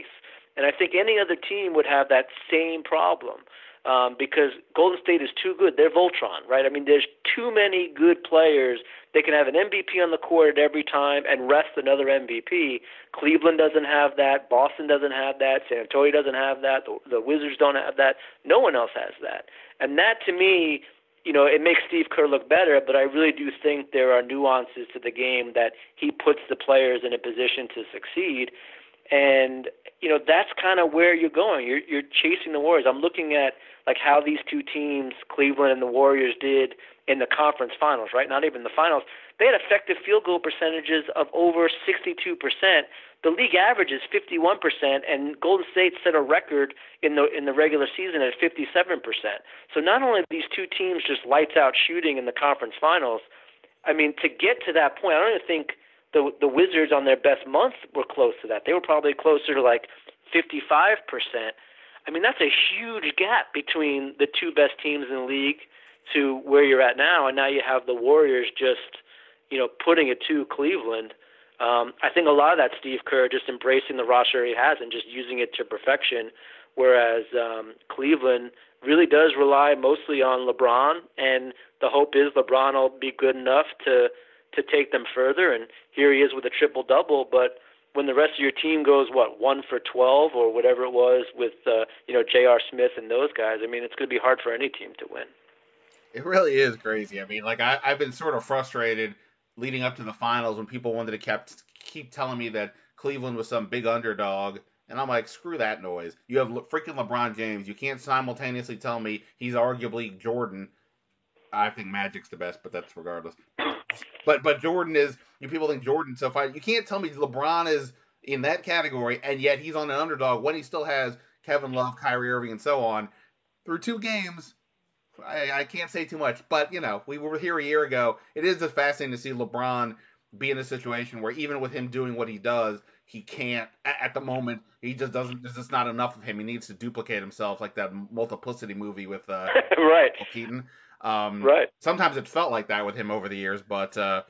And I think any other team would have that same problem um, because Golden State is too good. They're Voltron, right? I mean, there's too many good players. They can have an M V P on the court at every time and rest another M V P. Cleveland doesn't have that. Boston doesn't have that. San Antonio doesn't have that. The, the Wizards don't have that. No one else has that. And that, to me, you know, it makes Steve Kerr look better, but I really do think there are nuances to the game that he puts the players in a position to succeed. And, you know, that's kind of where you're going. You're, you're chasing the Warriors. I'm looking at, like, how these two teams, Cleveland and the Warriors, did in the conference finals, right? Not even the finals. They had effective field goal percentages of over sixty-two percent. The league average is fifty-one percent, and Golden State set a record in the in the regular season at fifty-seven percent. So not only are these two teams just lights out shooting in the conference finals, I mean, to get to that point, I don't even think the the Wizards on their best month were close to that. They were probably closer to like fifty-five percent. I mean, that's a huge gap between the two best teams in the league to where you're at now, and now you have the Warriors just, you know, putting it to Cleveland. Um, I think a lot of that Steve Kerr just embracing the roster he has and just using it to perfection, whereas um, Cleveland really does rely mostly on LeBron, and the hope is LeBron will be good enough to to take them further, and here he is with a triple-double, but when the rest of your team goes, what, one for twelve or whatever it was with, uh, you know, J R. Smith and those guys, I mean, it's going to be hard for any team to win. It really is crazy. I mean, like, I, I've been sort of frustrated leading up to the finals when people wanted to kept, keep telling me that Cleveland was some big underdog, and I'm like, screw that noise. You have Le- freaking LeBron James. You can't simultaneously tell me he's arguably Jordan. I think Magic's the best, but that's regardless. But but Jordan is, you people think Jordan's so fine. You can't tell me LeBron is in that category, and yet he's on an underdog when he still has Kevin Love, Kyrie Irving, and so on. Through two games, I, I can't say too much. But, you know, we were here a year ago. It is just fascinating to see LeBron be in a situation where even with him doing what he does, he can't, at the moment, he just doesn't, there's just not enough of him. He needs to duplicate himself like that Multiplicity movie with uh, right. Michael Keaton. Um, right. Sometimes it felt like that with him over the years, but uh,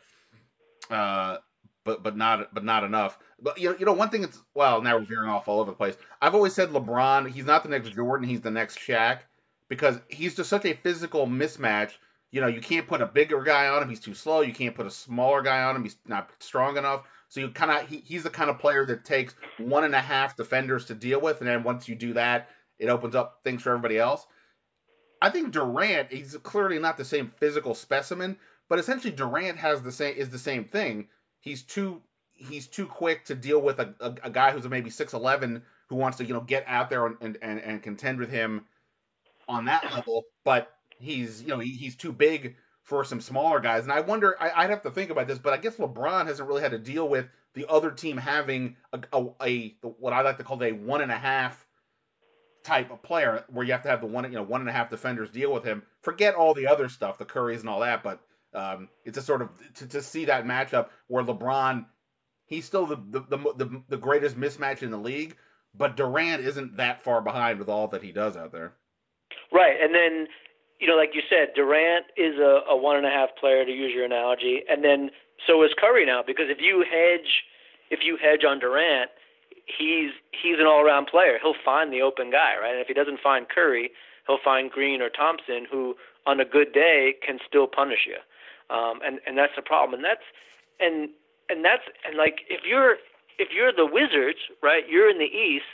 uh, but but not but not enough. But you know, you know, one thing that's, well, now we're veering off all over the place. I've always said LeBron, he's not the next Jordan, he's the next Shaq, because he's just such a physical mismatch. You know, you can't put a bigger guy on him, he's too slow. You can't put a smaller guy on him, he's not strong enough. So you kind of he, he's the kind of player that takes one and a half defenders to deal with, and then once you do that, it opens up things for everybody else. I think Durant, he's clearly not the same physical specimen, but essentially Durant has the same is the same thing. He's too he's too quick to deal with a, a, a guy who's maybe six eleven who wants to, you know, get out there and, and, and contend with him on that level, but he's, you know, he, he's too big for some smaller guys. And I wonder, I, I'd have to think about this, but I guess LeBron hasn't really had to deal with the other team having a, a, a what I like to call a one and a half type of player where you have to have the one, you know, one and a half defenders deal with him. Forget all the other stuff, the Currys and all that, but um, it's a sort of to, to see that matchup where LeBron, he's still the the, the the the greatest mismatch in the league, but Durant isn't that far behind with all that he does out there. Right, and then, you know, like you said, Durant is a, a one and a half player, to use your analogy, and then so is Curry now, because if you hedge, if you hedge on Durant, he's he's an all-around player. He'll find the open guy, right? And if he doesn't find Curry, he'll find Green or Thompson, who on a good day can still punish you. Um, and and that's the problem. And that's and and that's and like if you're if you're the Wizards, right? You're in the East.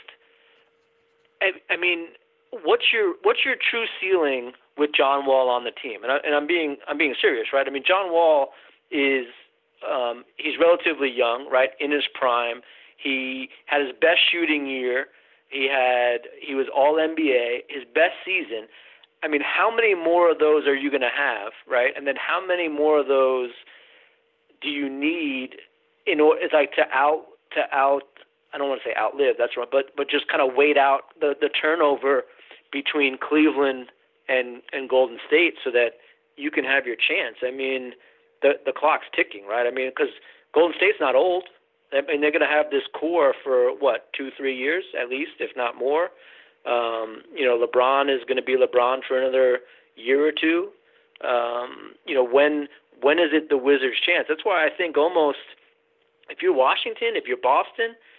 I, I mean, what's your what's your true ceiling with John Wall on the team? And I, and I'm being I'm being serious, right? I mean, John Wall is um, he's relatively young, right? In his prime. He had his best shooting year. He had he was all N B A, his best season. I mean, how many more of those are you going to have, right? And then how many more of those do you need in order, it's like to out to out I don't want to say outlive, that's wrong, but but just kind of wait out the, the turnover between Cleveland and, and Golden State so that you can have your chance. I mean, the the clock's ticking, right? I mean, because Golden State's not old. I mean, they're going to have this core for, what, two, three years at least, if not more. Um, you know, LeBron is going to be LeBron for another year or two. Um, you know, when when is it the Wizards' chance? That's why I think almost if you're Washington, if you're Boston,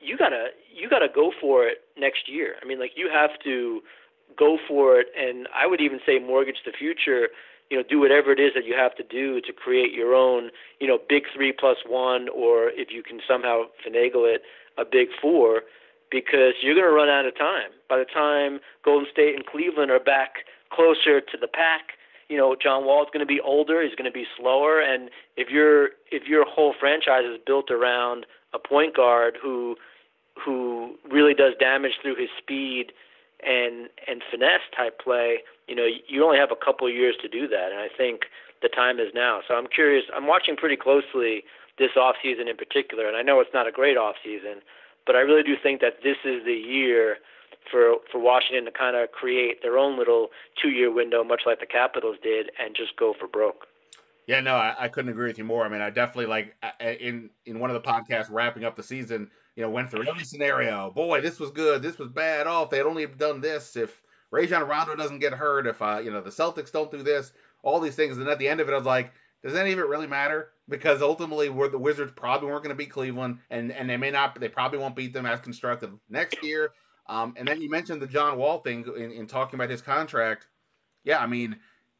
you gotta you gotta go for it next year. I mean, like you have to go for it, and I would even say mortgage the future. You know, do whatever it is that you have to do to create your own, you know, big three plus one, or if you can somehow finagle it, a big four, because you're going to run out of time. By the time Golden State and Cleveland are back closer to the pack, you know, John Wall's going to be older, he's going to be slower, and if your if your whole franchise is built around a point guard who who really does damage through his speed and and finesse type play, you know, you only have a couple of years to do that, and I think the time is now. So I'm curious. I'm watching pretty closely this offseason in particular, and I know it's not a great offseason, but I really do think that this is the year for for Washington to kind of create their own little two-year window, much like the Capitals did, and just go for broke. Yeah, no, I, I couldn't agree with you more. I mean, I definitely, like, in in one of the podcasts wrapping up the season, you know, went through every scenario. Boy, this was good. This was bad. Oh, if they had only done this, if Rajon Rondo doesn't get hurt, if, uh, you know, the Celtics don't do this, all these things. And at the end of it, I was like, does any of it really matter? Because ultimately, we're, the Wizards probably weren't going to beat Cleveland, and, and they may not, they probably won't beat them as constructed next year. Um, and then you mentioned the John Wall thing in, in talking about his contract. Yeah, I mean,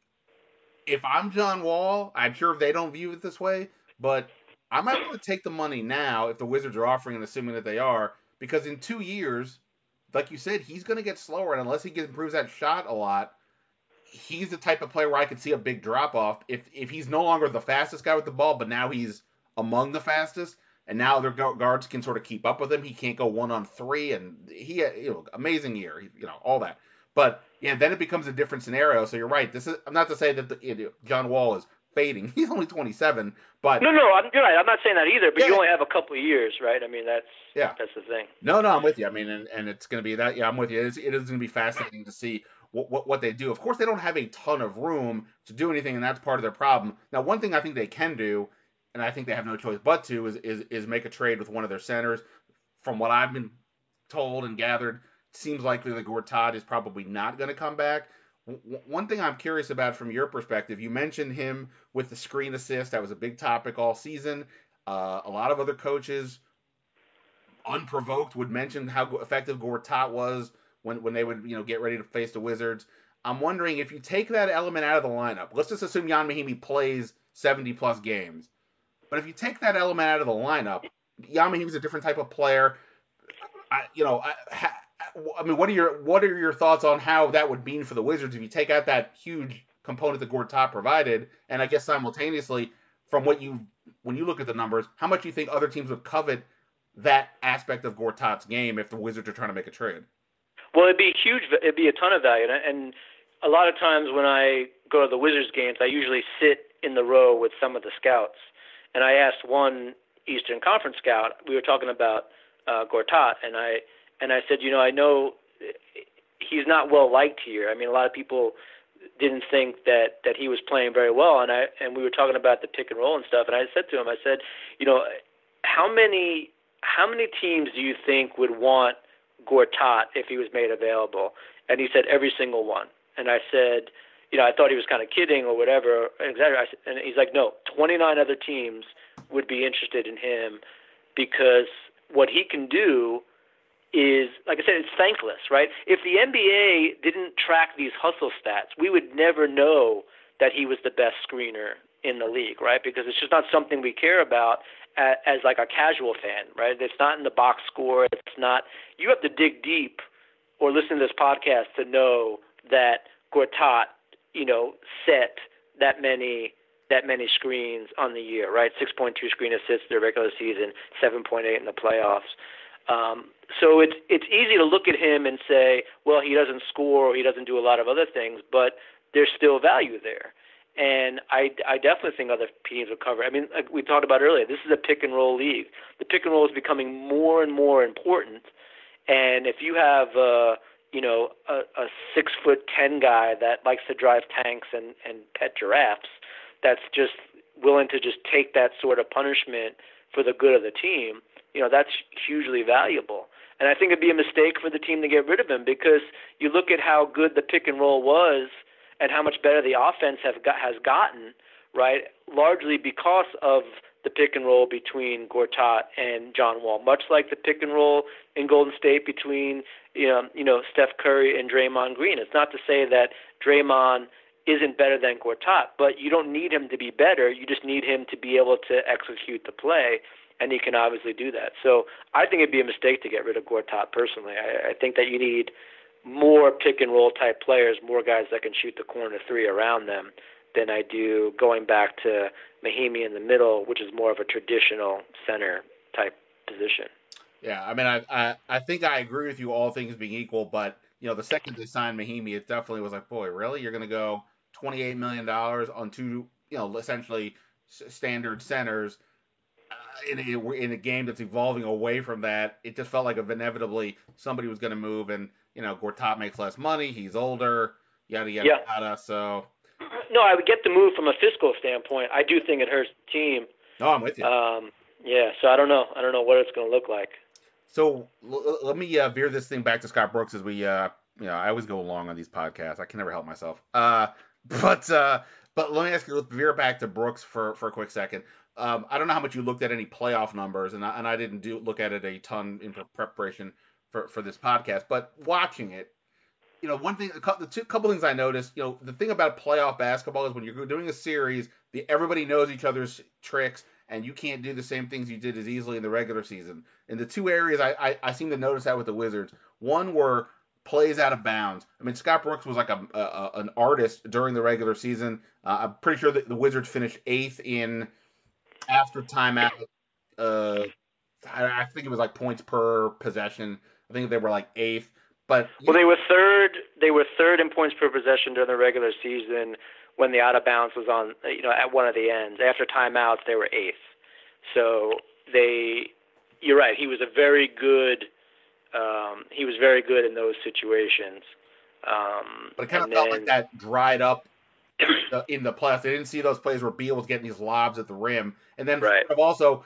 if I'm John Wall, I'm sure they don't view it this way, but I might want to take the money now if the Wizards are offering and assuming that they are, because in two years, like you said, he's going to get slower, and unless he gets, improves that shot a lot, he's the type of player where I could see a big drop-off. If if he's no longer the fastest guy with the ball, but now he's among the fastest, and now their guards can sort of keep up with him. He can't go one on three, and he, you know, amazing year, you know, all that. But yeah, then it becomes a different scenario. So you're right. This is, I'm not to say that the, you know, John Wall is fading. He's only twenty-seven, but no, no, I'm, you're right. I'm not saying that either. But yeah. You only have a couple of years, right? I mean, that's yeah, that's the thing. No, no, I'm with you. I mean, and, and it's going to be that. Yeah, I'm with you. It is, it is going to be fascinating to see what, what what they do. Of course, they don't have a ton of room to do anything, and that's part of their problem. Now, one thing I think they can do, and I think they have no choice but to, is is, is make a trade with one of their centers. From what I've been told and gathered, it seems likely that Gortat is probably not going to come back. W- one thing I'm curious about from your perspective, you mentioned him with the screen assist. That was a big topic all season. Uh, a lot of other coaches, unprovoked, would mention how effective Gortat was when, when they would, you know, get ready to face the Wizards. I'm wondering if you take that element out of the lineup. Let's just assume Ian Mahinmi plays seventy plus games. But if you take that element out of the lineup, Ian Mahinmi's a different type of player. I, you know, I, I mean, what are your what are your thoughts on how that would mean for the Wizards if you take out that huge component that Gortat provided, and I guess simultaneously, from what you when you look at the numbers, how much do you think other teams would covet that aspect of Gortat's game if the Wizards are trying to make a trade? Well, it'd be huge. It'd be a ton of value, and a lot of times when I go to the Wizards games, I usually sit in the row with some of the scouts, and I asked one Eastern Conference scout. We were talking about uh, Gortat, and I. And I said, you know, I know he's not well liked here. I mean, a lot of people didn't think that, that he was playing very well. And I and we were talking about the pick and roll and stuff. And I said to him, I said, you know, how many how many teams do you think would want Gortat if he was made available? And he said every single one. And I said, you know, I thought he was kind of kidding or whatever. Exactly. And he's like, no, twenty-nine other teams would be interested in him because what he can do is, like I said, it's thankless, right? If the N B A didn't track these hustle stats, we would never know that he was the best screener in the league, right? Because it's just not something we care about as, as like a casual fan, right? It's not in the box score. It's not. You have to dig deep or listen to this podcast to know that Gortat, you know, set that many that many screens on the year, right? six point two screen assists in the regular season, seven point eight in the playoffs. Um, so it's it's easy to look at him and say, well, he doesn't score or he doesn't do a lot of other things, but there's still value there. And I, I definitely think other teams will cover. I mean, like we talked about earlier, this is a pick and roll league. The pick and roll is becoming more and more important. And if you have, uh, you know, a, a six foot ten guy that likes to drive tanks and, and pet giraffes, that's just willing to just take that sort of punishment for the good of the team, you know, that's hugely valuable. And I think it'd be a mistake for the team to get rid of him because you look at how good the pick and roll was and how much better the offense have got, has gotten, right, largely because of the pick and roll between Gortat and John Wall, much like the pick and roll in Golden State between you know, you know Steph Curry and Draymond Green. It's not to say that Draymond isn't better than Gortat, but you don't need him to be better. You just need him to be able to execute the play, and he can obviously do that. So I think it'd be a mistake to get rid of Gortat personally. I, I think that you need more pick and roll type players, more guys that can shoot the corner three around them than I do going back to Mahinmi in the middle, which is more of a traditional center type position. Yeah, I mean, I, I I think I agree with you, all things being equal, but you know, the second they signed Mahinmi, it definitely was like, boy, really, you're going to go twenty-eight million dollars on two, you know, essentially standard centers uh, in a, in a game that's evolving away from that. It just felt like inevitably somebody was going to move, and you know, Gortat makes less money, he's older, yada yada yeah. yada. So. No, I would get the move from a fiscal standpoint. I do think it hurts the team. No, I'm with you. Um, yeah, so I don't know. I don't know what it's going to look like. So l- let me uh, veer this thing back to Scott Brooks as we, uh, you know, I always go long on these podcasts. I can never help myself. Uh, but uh, but let me ask you, let's veer back to Brooks for, for a quick second. Um, I don't know how much you looked at any playoff numbers, and I, and I didn't do look at it a ton in preparation for, for this podcast. But watching it, you know, one thing, a couple, the two couple things I noticed, you know, the thing about playoff basketball is when you're doing a series, the, everybody knows each other's tricks, and you can't do the same things you did as easily in the regular season. In the two areas, I, I, I seem to notice that with the Wizards. One were plays out of bounds. I mean, Scott Brooks was like a, a an artist during the regular season. Uh, I'm pretty sure that the Wizards finished eighth in after timeout. Uh, I, I think it was like points per possession. I think they were like eighth. But well, they were third. They were third in points per possession during the regular season when the out of bounds was on, you know, at one of the ends. After timeouts, they were eighth. So they, you're right. He was a very good. Um, he was very good in those situations. Um, but it kind of felt then, like that dried up in the playoffs. They didn't see those plays where Beal was getting these lobs at the rim, and then right. also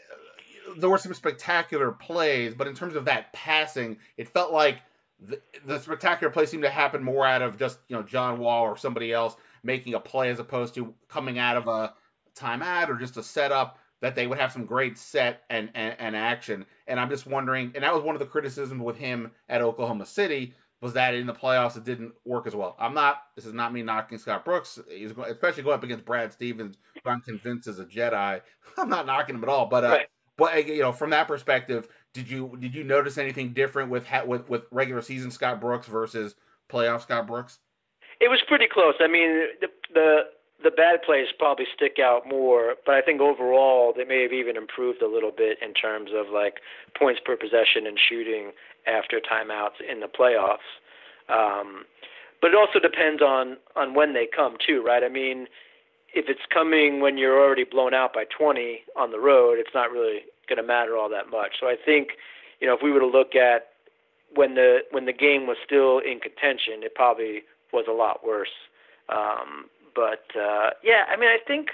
there were some spectacular plays. But in terms of that passing, it felt like The, the spectacular play seemed to happen more out of just, you know, John Wall or somebody else making a play as opposed to coming out of a timeout or just a setup that they would have some great set and, and, and action. And I'm just wondering, and that was one of the criticisms with him at Oklahoma City, was that in the playoffs it didn't work as well. I'm not, this is not me knocking Scott Brooks, he's going, especially going up against Brad Stevens, who I'm convinced is a Jedi. I'm not knocking him at all, but, uh, right. but you know, from that perspective, Did you did you notice anything different with with with regular season Scott Brooks versus playoff Scott Brooks? It was pretty close. I mean, the the, the bad plays probably stick out more, but I think overall they may have even improved a little bit in terms of like points per possession and shooting after timeouts in the playoffs. Um, but it also depends on on when they come too, right? I mean, if it's coming when you're already blown out by twenty on the road, it's not really going to matter all that much. So I think, you know, if we were to look at when the when the game was still in contention, it probably was a lot worse. Um, but uh, yeah, I mean, I think,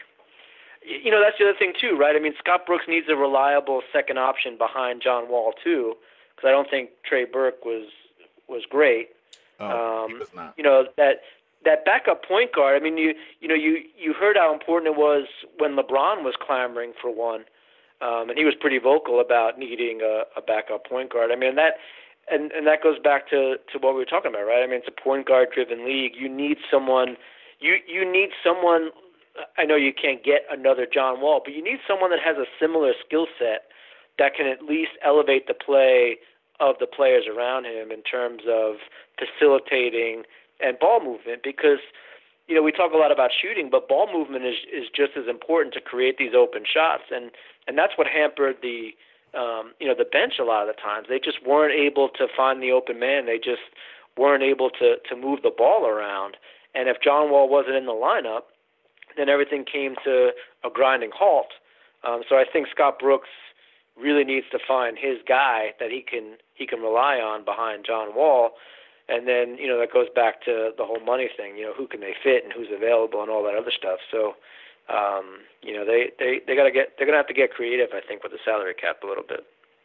you know, that's the other thing too, right? I mean, Scott Brooks needs a reliable second option behind John Wall too, because I don't think Trey Burke was was great. Oh, um, he was not. You know, that that backup point guard. I mean, you you know, you you heard how important it was when LeBron was clamoring for one. Um, and he was pretty vocal about needing a, a backup point guard. I mean, that and, and that goes back to, to what we were talking about, right? I mean, it's a point guard driven league. You need someone. You you need someone. I know you can't get another John Wall, but you need someone that has a similar skill set that can at least elevate the play of the players around him in terms of facilitating and ball movement. Because, you know, we talk a lot about shooting, but ball movement is is just as important to create these open shots. And And that's what hampered the, um, you know, the bench a lot of the times. They just weren't able to find the open man. They just weren't able to, to move the ball around. And if John Wall wasn't in the lineup, then everything came to a grinding halt. Um, so I think Scott Brooks really needs to find his guy that he can he can rely on behind John Wall. And then, you know, that goes back to the whole money thing. You know, who can they fit and who's available and all that other stuff. So. Um, you know, they, they, they gotta get, they're going to have to get creative, I think, with the salary cap a little bit.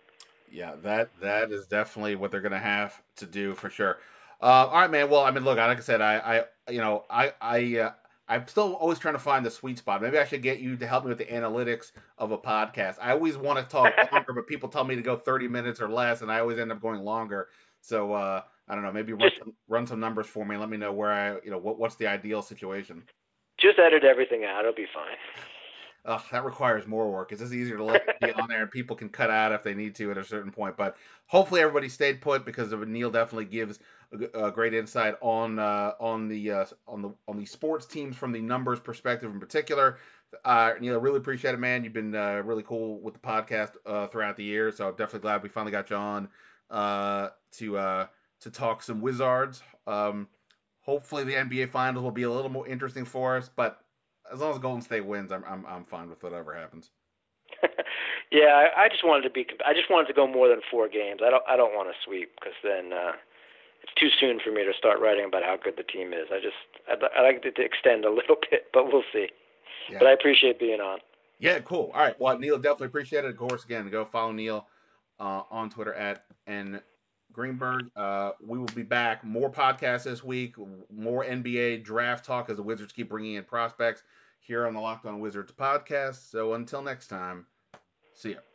Yeah, that, that is definitely what they're going to have to do for sure. Uh, all right, man. Well, I mean, look, like I said, I, I, you know, I, I, uh, I'm still always trying to find the sweet spot. Maybe I should get you to help me with the analytics of a podcast. I always want to talk longer, but people tell me to go thirty minutes or less, and I always end up going longer. So uh, I don't know. Maybe run some, run some numbers for me and let me know where I, you know, what, what's the ideal situation. Just edit everything out. It'll be fine. Uh, that requires more work. It's just easier to let it be on there, and people can cut out if they need to at a certain point. But hopefully everybody stayed put, because Neil definitely gives a, a great insight on uh, on the uh, on the on the sports teams from the numbers perspective in particular. Uh, Neil, I really appreciate it, man. You've been uh, really cool with the podcast uh, throughout the year, so I'm definitely glad we finally got you on uh, to uh, to talk some Wizards. Um, hopefully the N B A Finals will be a little more interesting for us, but as long as Golden State wins, I'm I'm I'm fine with whatever happens. yeah, I, I just wanted to be. I just wanted to go more than four games. I don't. I don't want to sweep, because then uh, it's too soon for me to start writing about how good the team is. I just. I'd, I'd like it to extend a little bit, but we'll see. Yeah. But I appreciate being on. Yeah, cool. All right. Well, Neil, definitely appreciate it. Of course, again, go follow Neil uh, on Twitter at N Greenberg. Uh, we will be back. More podcasts this week. More N B A draft talk as the Wizards keep bringing in prospects here on the Locked On Wizards podcast. So until next time, see ya.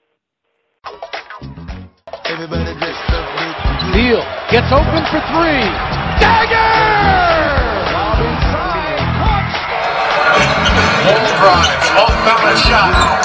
Everybody dressed up. Neal gets open for three. Dagger! Lob inside. Caught. Long drive. Off balance shot.